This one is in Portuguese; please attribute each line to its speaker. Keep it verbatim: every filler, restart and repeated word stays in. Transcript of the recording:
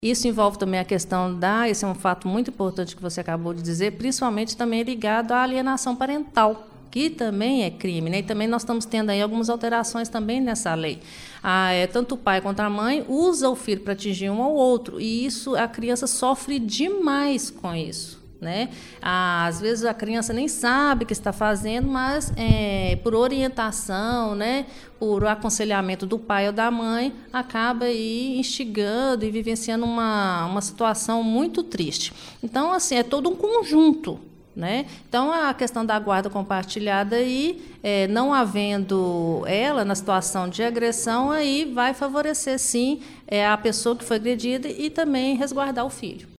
Speaker 1: Isso envolve também a questão da, esse é um fato muito importante que você acabou de dizer, principalmente também ligado à alienação parental, que também é crime, né? E também nós estamos tendo aí algumas alterações também nessa lei. Ah, é, tanto o pai quanto a mãe usa o filho para atingir um ao outro, e isso a criança sofre demais com isso. Né? Ah, às vezes a criança nem sabe o que está fazendo, mas é, por orientação, né, por aconselhamento do pai ou da mãe, acaba aí instigando e vivenciando uma, uma situação muito triste. Então, assim, é todo um conjunto. Né? Então, a questão da guarda compartilhada, aí, é, não havendo ela na situação de agressão, aí vai favorecer, sim, é, a pessoa que foi agredida e também resguardar o filho.